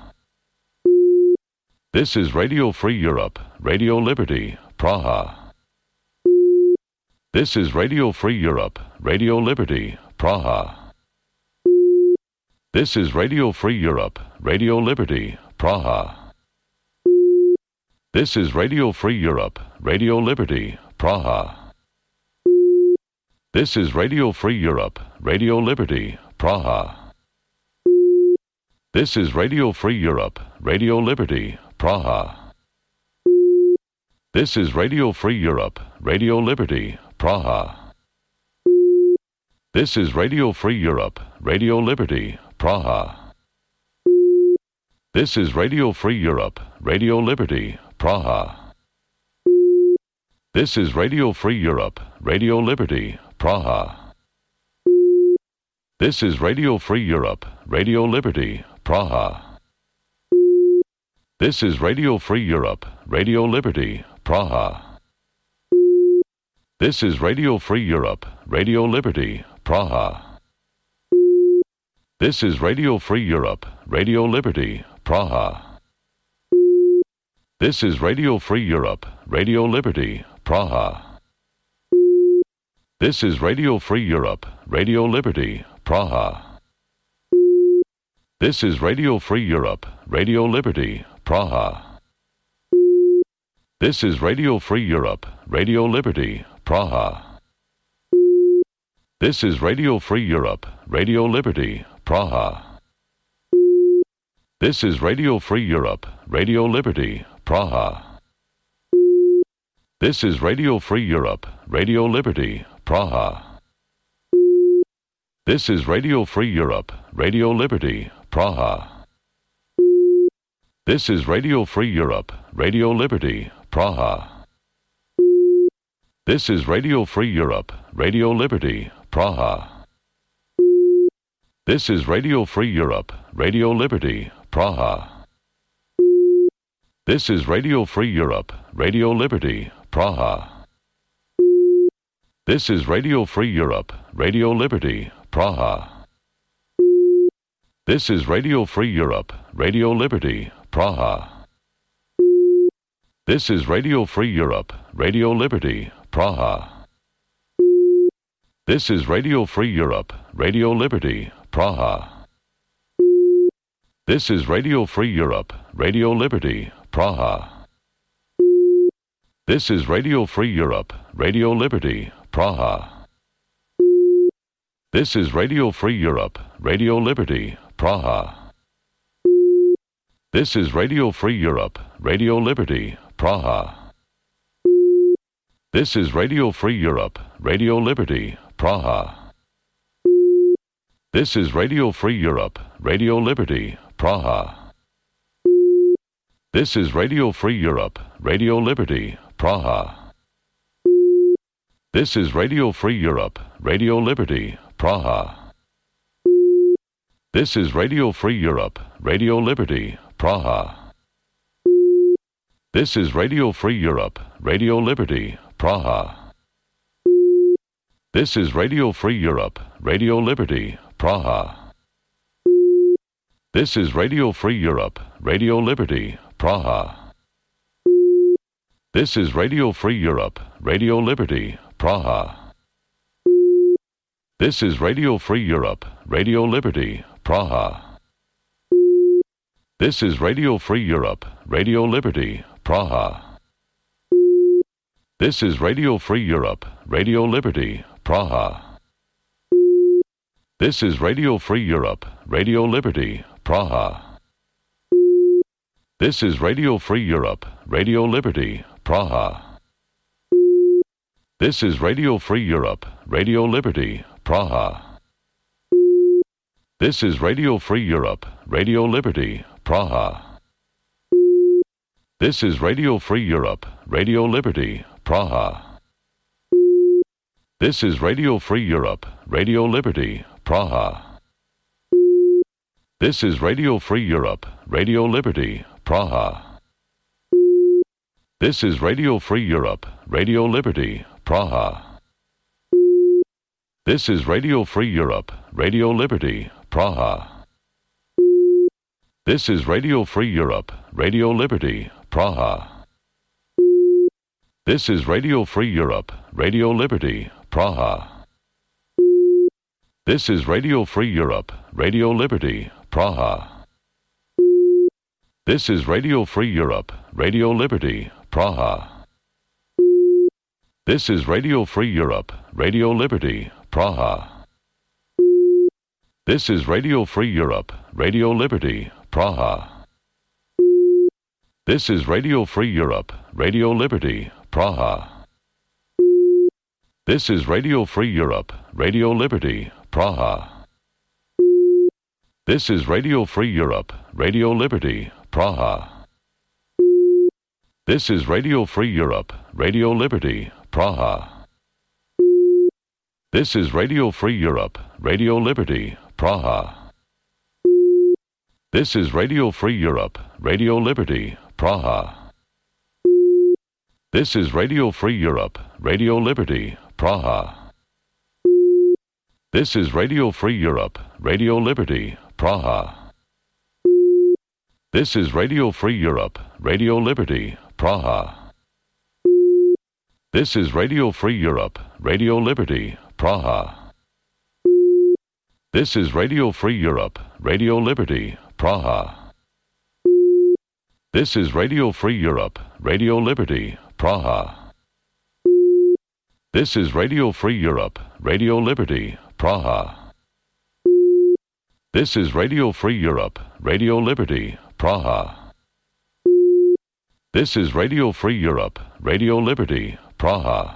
Speaker 1: This is Radio Free Europe, Radio Liberty, Praha. This is Radio Free Europe, Radio Liberty, Praha. This is Radio Free Europe, Radio Liberty, Praha. This is Radio Free Europe, Radio Liberty, Praha. This is Radio Free Europe, Radio Liberty, Praha. This is Radio Free Europe, Radio Liberty, Praha. This is Radio Free Europe, Radio Liberty, Praha. This is Radio Free Europe, Radio Liberty, Praha. This is Radio Free Europe, Radio Liberty, Praha. This is Radio Free Europe, Radio Liberty, Praha. This is Radio Free Europe, Radio Liberty, Praha. This is Radio Free Europe, Radio Liberty, Praha. This is Radio Free Europe, Radio Liberty, Praha. This is Radio Free Europe, Radio Liberty, Praha. This is Radio Free Europe, Radio Liberty, Praha. This is Radio Free Europe, Radio Liberty, Praha. This is Radio Free Europe, Radio Liberty, Praha. This is Radio Free Europe, Radio Liberty, Praha. This is Radio Free Europe, Radio Liberty, Praha. This is Radio Free Europe, Radio Liberty, Praha. This is Radio Free Europe, Radio Liberty, Praha. This is Radio Free Europe, Radio Liberty, Praha. This is Radio Free Europe, Radio Liberty, Praha. This is Radio Free Europe, Radio Liberty, Praha. This is Radio Free Europe, Radio Liberty, Praha. This is Radio Free Europe, Radio Liberty, Praha. This is Radio Free Europe, Radio Liberty, Praha. This is Radio Free Europe, Radio Liberty, Praha. This is Radio Free Europe, Radio Liberty, Praha. This is Radio Free Europe, Radio Liberty, Praha. This is Radio Free Europe, Radio Liberty, Praha. This is Radio Free Europe, Radio Liberty, Praha. This is Radio Free Europe, Radio Liberty, Praha. This is Radio Free Europe, Radio Liberty, Praha. This is Radio Free Europe, Radio Liberty, Praha. This is Radio Free Europe, Radio Liberty, Praha. This is Radio Free Europe, Radio Liberty, Praha. This is Radio Free Europe, Radio Liberty, Praha. This is Radio Free Europe, Radio Liberty, Praha. This is Radio Free Europe, Radio Liberty, Praha. This is Radio Free Europe, Radio Liberty, Praha. This is Radio Free Europe, Radio Liberty, Praha. This is Radio Free Europe, Radio Liberty, Praha. This is Radio Free Europe, Radio Liberty, Praha. This is Radio Free Europe, Radio Liberty, Praha. This is Radio Free Europe, Radio Liberty, Praha. This is Radio Free Europe, Radio Liberty, Praha. This is Radio Free Europe, Radio Liberty, Praha. This is Radio Free Europe, Radio Liberty, Praha. This is Radio Free Europe, Radio Liberty, Praha. This is Radio Free Europe, Radio Liberty, Praha. This is Radio Free Europe, Radio Liberty, Praha. This is Radio Free Europe, Radio Liberty, Praha. This is Radio Free Europe, Radio Liberty, Praha. This is Radio Free Europe, Radio Liberty, Praha. This is Radio Free Europe, Radio Liberty, Praha. This is Radio Free Europe, Radio Liberty, Praha. This is Radio Free Europe, Radio Liberty, Praha. This is Radio Free Europe, Radio Liberty, Praha. This is Radio Free Europe, Radio Liberty, Praha. This is Radio Free Europe, Radio Liberty, Praha. This is Radio Free Europe, Radio Liberty, Praha. This is Radio Free Europe, Radio Liberty, Praha. This is Radio Free Europe, Radio Liberty, Praha. This is Radio Free Europe, Radio Liberty, Praha. This is Radio Free Europe, Radio Liberty, Praha. This is Radio Free Europe, Radio Liberty, Praha. This is Radio Free Europe, Radio Liberty, Praha. This is Radio Free Europe, Radio Liberty, Praha. This is Radio Free Europe, Radio Liberty, Praha. This is Radio Free Europe, Radio Liberty, Praha. This is Radio Free Europe, Radio Liberty, Praha. This is Radio Free Europe, Radio Liberty, Praha. This is Radio Free Europe, Radio Liberty, Praha. This is Radio Free Europe, Radio Liberty, Praha. This is Radio Free Europe, Radio Liberty, Praha.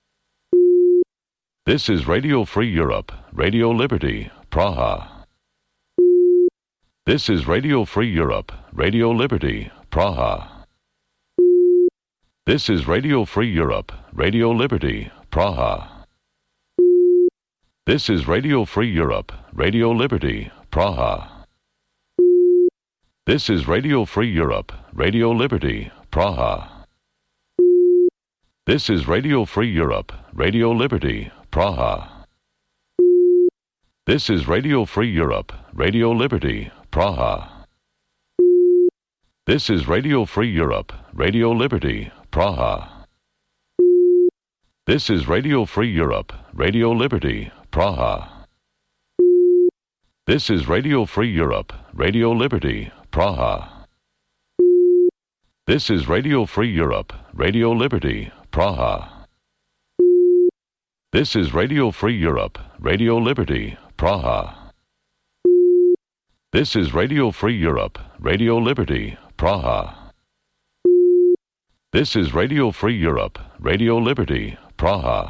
Speaker 1: This is Radio Free Europe, Radio Liberty, Praha. This is Radio Free Europe, Radio Liberty, Praha. This is Radio Free Europe, Radio Liberty, Praha. This is Radio Free Europe, Radio Liberty, Praha. This is Radio Free Europe, Radio Liberty, Praha. This is Radio Free Europe, Radio Liberty, Praha. This is Radio Free Europe, Radio Liberty, Praha. This is Radio Free Europe, Radio Liberty, Praha. This is Radio Free Europe, Radio Liberty, Praha. This is Radio Free Europe, Radio Liberty, Praha. This is Radio Free Europe, Radio Liberty, Praha. This is Radio Free Europe, Radio Liberty, Praha. This is Radio Free Europe, Radio Liberty, Praha. This is Radio Free Europe, Radio Liberty, Praha.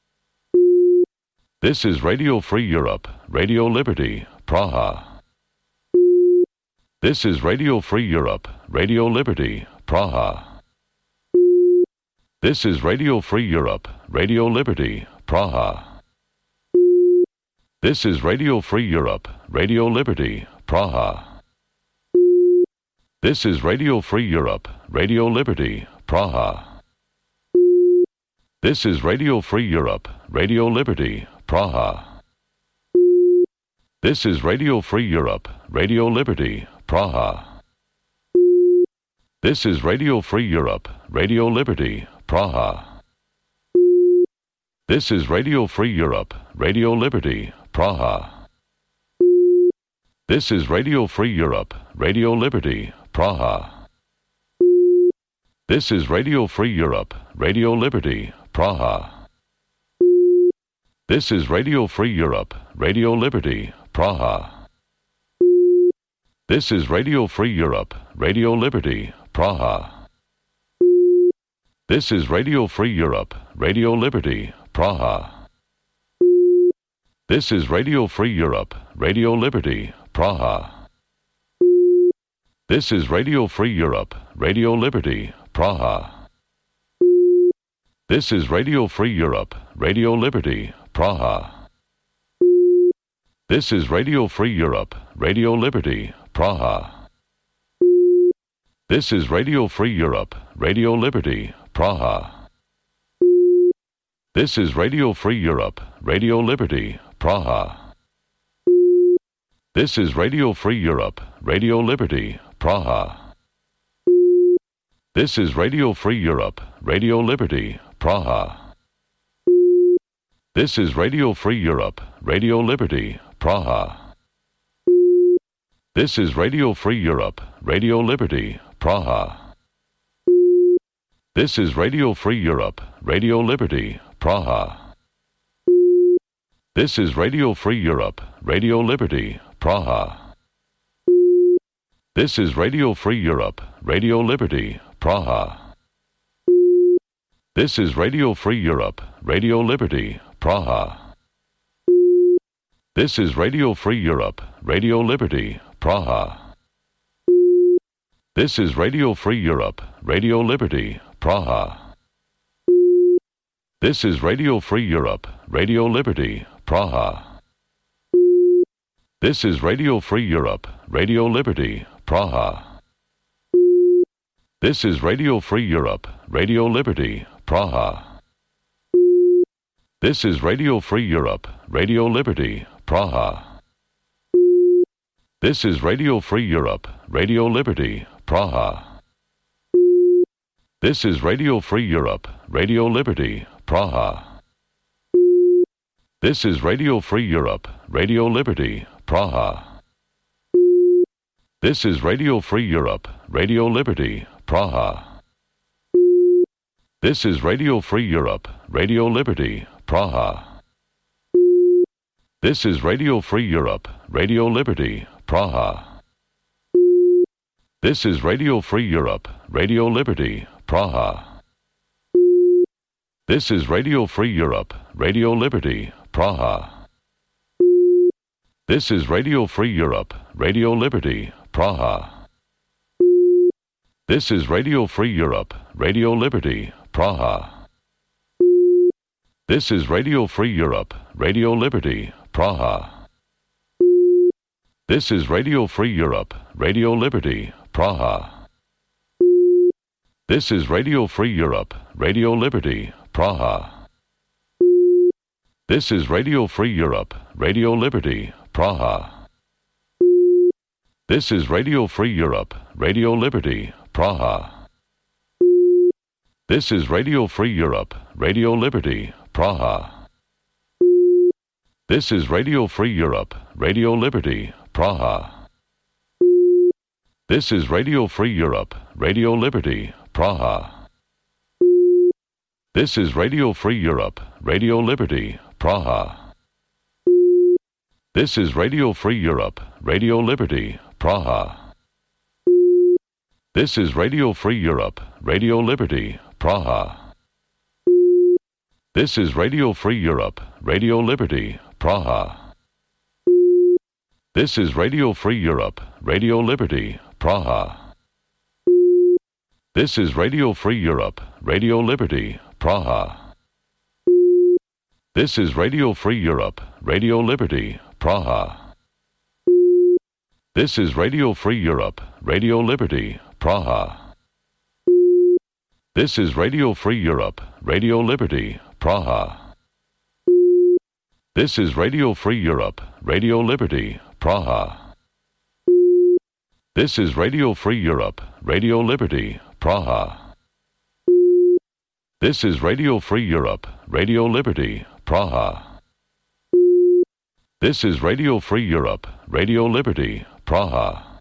Speaker 1: This is Radio Free Europe, Radio Liberty, Praha. This is Radio Free Europe, Radio Liberty, Praha. This is Radio Free Europe, Radio Liberty, Praha. This is Radio Free Europe, Radio Liberty, Praha. This is Radio Free Europe, Radio Liberty, Praha. This is Radio Free Europe, Radio Liberty, Praha. This is Radio Free Europe, Radio Liberty, Praha. This is Radio Free Europe, Radio Liberty, Praha. This is Radio Free Europe, Radio Liberty, Praha. This is Radio Free Europe, Radio Liberty, Praha. This is Radio Free Europe, Radio Liberty, Praha. This is Radio Free Europe, Radio Liberty, Praha. This is Radio Free Europe, Radio Liberty, Praha. This is Radio Free Europe, Radio Liberty, Praha. This is Radio Free Europe, Radio Liberty, Praha. This is Radio Free Europe, Radio Liberty, Praha. This is Radio Free Europe, Radio Liberty, Praha. This is Radio Free Europe, Radio Liberty, Praha. This is Radio Free Europe, Radio Liberty, Praha. This is Radio Free Europe, Radio Liberty, Praha. This is Radio Free Europe, Radio Liberty, Praha. This is Radio Free Europe, Radio Liberty, Praha. This is Radio Free Europe, Radio Liberty, Praha. This is Radio Free Europe, Radio Liberty, Praha. This is Radio Free Europe, Radio Liberty, Praha. This is Radio Free Europe, Radio Liberty, Praha. This is Radio Free Europe, Radio Liberty, Praha. This is Radio Free Europe, Radio Liberty, Praha. This is Radio Free Europe, Radio Liberty, Praha. This is Radio Free Europe, Radio Liberty, Praha. This is Radio Free Europe, Radio Liberty, Praha. This is Radio Free Europe, Radio Liberty, Praha. This is Radio Free Europe, Radio Liberty, Praha. This is Radio Free Europe, Radio Liberty, Praha. This is Radio Free Europe, Radio Liberty, Praha. This is Radio Free Europe, Radio Liberty, Praha. This is Radio Free Europe, Radio Liberty, Praha. This is Radio Free Europe, Radio Liberty, Praha. This is Radio Free Europe, Radio Liberty, Praha. This is Radio Free Europe, Radio Liberty, Praha. This is Radio Free Europe, Radio Liberty, Praha. This is Radio Free Europe, Radio Liberty, Praha. This is Radio Free Europe, Radio Liberty, Praha. This is Radio Free Europe, Radio Liberty, Praha. This is Radio Free Europe, Radio Liberty, Praha. This is Radio Free Europe, Radio Liberty, Praha. This is Radio Free Europe, Radio Liberty, Praha. This is Radio Free Europe, Radio Liberty, Praha. This is Radio Free Europe, Radio Liberty, Praha. This is Radio Free Europe, Radio Liberty, Praha. This is Radio Free Europe, Radio Liberty, Praha. This is Radio Free Europe, Radio Liberty, Praha. This is Radio Free Europe, Radio Liberty, Praha. This is Radio Free Europe, Radio Liberty, Praha. This is Radio Free Europe, Radio Liberty, Praha. This is Radio Free Europe, Radio Liberty, Praha. This is Radio Free Europe, Radio Liberty, Praha. This is Radio Free Europe, Radio Liberty, Praha. This is Radio Free Europe, Radio Liberty, Praha. This is Radio Free Europe, Radio Liberty, Praha. This is Radio Free Europe, Radio Liberty, Praha. This is Radio Free Europe, Radio Liberty, Praha. This is Radio Free Europe, Radio Liberty, Praha. This is Radio Free Europe, Radio Liberty, Praha. This is Radio Free Europe, Radio Liberty, Praha.